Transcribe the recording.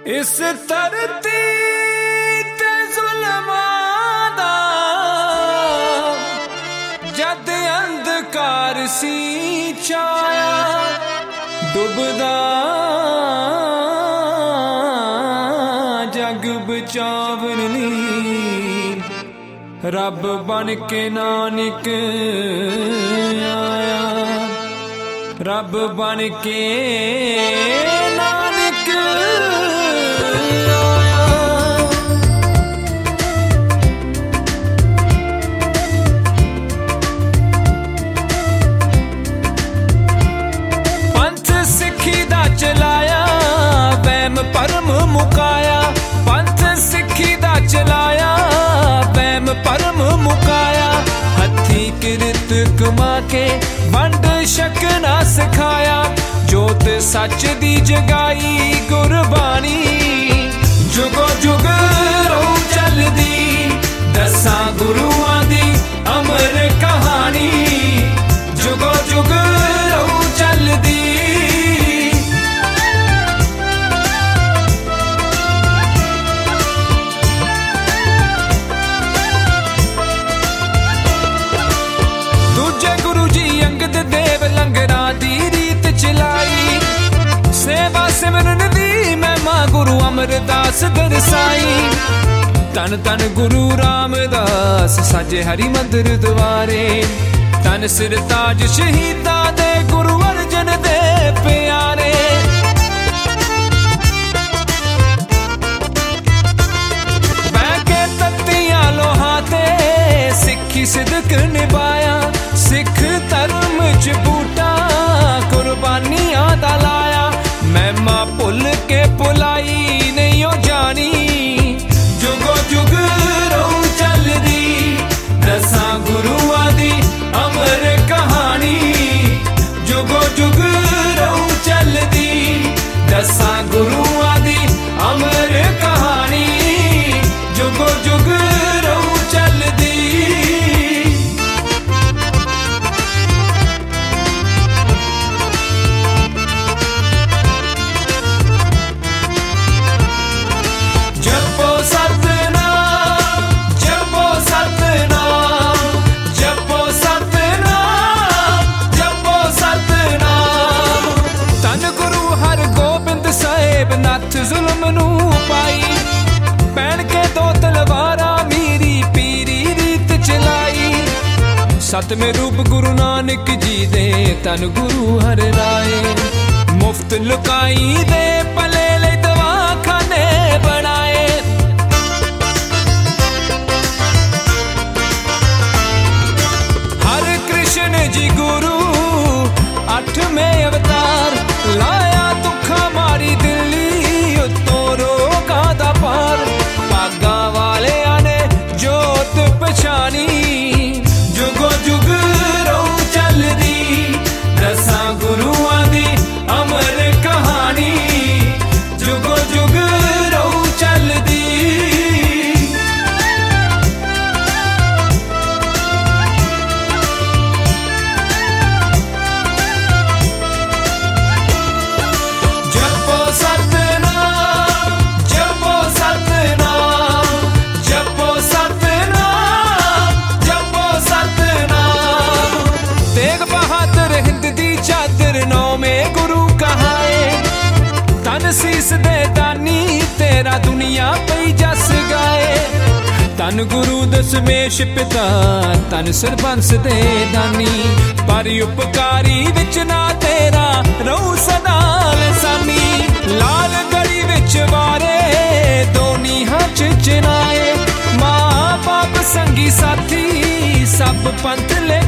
इस धरती ते जुल्मां दा जद अंधकार सी छाया डुबदा जग बचावन लई रब बन के नानक आया रब बन के नानक आया। पंथ सिक्खी दा चलाया वहम भरम मुकाया पंथ सिक्खी दा चलाया वहम भरम मुकाया हथी किरत कमा के वंड छकना सिखाया जोत सच दी जगाई गुरबानी जुगो जुग रहू चलदी दसां गुरुआं दी अमर कहानी जुगो जुग रहू चलदी। दूजे गुरु जी अंगद देव लंगरां दी रीत चलाई सेवा सिमरन दी महिमा गुरु अमरदास दरसाई तन तन गुरु रामदास साजे हरि मंदिर द्वारे तन सिर ताज शहीदा दे गुरु अर्जन दे प्यारे बैके तत्तियां लोहां ते सिक्खी सिदक निभाया सिख धर्म च बूटा कुर्बानियां दा लाया महिमा भुल के भुलाई नहीं ओ जानी जुगो जुग रहू चलदी दसां गुरुआं दी अमर कहानी जुगो जुग रहू चलदी दसां गुरुआं दी अमर कहानी जुगो जुग रहू चलदी। नथ जुल्म नू पाई पैन के दो तलवारा मीरी पीरी रीत चलाई सतवें रूप गुरु नानक जी दे तन गुरु हर राए मुफ्त लुकाई दे भले ले दवाखाने बनाए हर कृष्ण जी गुरु 8वें अवतार लाया दुखा मारी दिल्ली उत्तों रोका दा पार भागा वाले आने जोत पछानी जुगो जुग रहू चलदी दसां गुरुआं दी अमर कहानी जुगो जुग रहू चलदी। शीस दे दानी तेरा दुनिया पई जस गाए तन गुरु दशमेश पिता तन सरबंस दे दानी पर उपकारी विच ना तेरा रहू सदा लसानी लाल गली विच वारे दोनी हच चिनाए मां बाप संगी साथी सब पंथ ले